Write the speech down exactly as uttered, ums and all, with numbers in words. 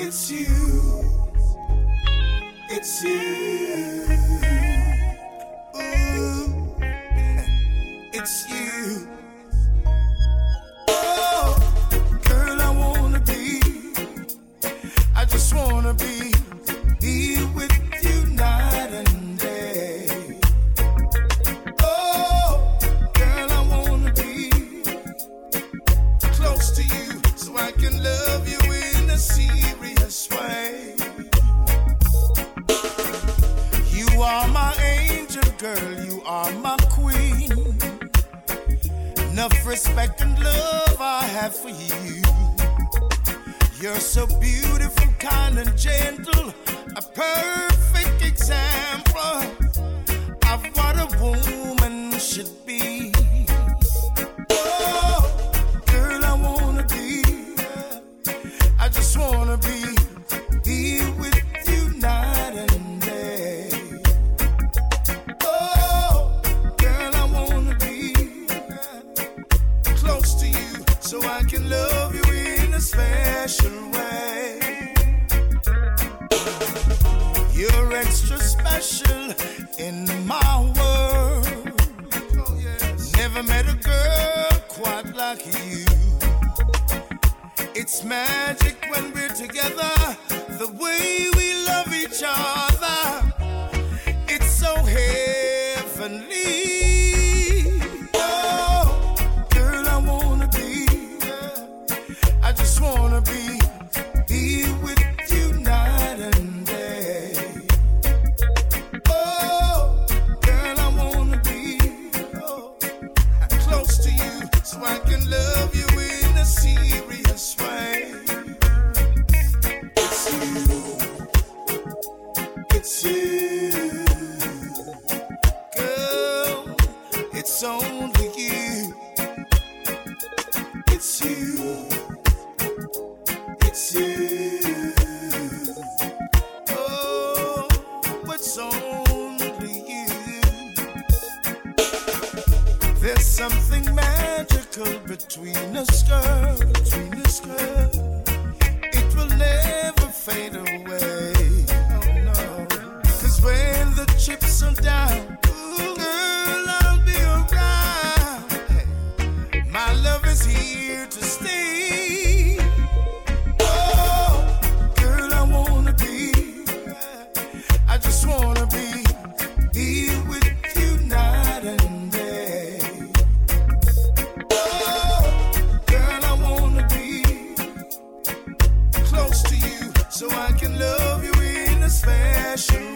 It's you. It's you. Ooh, it's you. Oh, girl, I wanna be. I just wanna be, be with you night and day. Oh, girl, I wanna be close to you so I can love you in a serious way. You are my angel, girl, you are my queen. Enough respect and love I have for you. You're so beautiful, kind and gentle, a perfect example of what a woman should be. Oh, girl, I wanna be, I just wanna be, be with you night and day. Oh, girl, I wanna be close to you so I can love you in a special way. You're extra special in my world. Oh, yes. Never met a girl quite like you. It's magic when we're together, the way we love each other. It's so heavenly. Oh, girl, I wanna be, I just wanna be, be with you night and day. Oh, girl, I wanna be oh, close to you so I can love you in a serious way. It's you, it's you, girl, it's only you. It's you. It's you. Oh, it's only you. There's something magical between us, girl, between us, girl. It will never fade away. Oh no. 'Cause when the chips are down, ooh, girl, I'll be around. Hey, my love is here to stay. I just wanna be, be with you night and day. Oh, girl, I wanna be close to you so I can love you in a special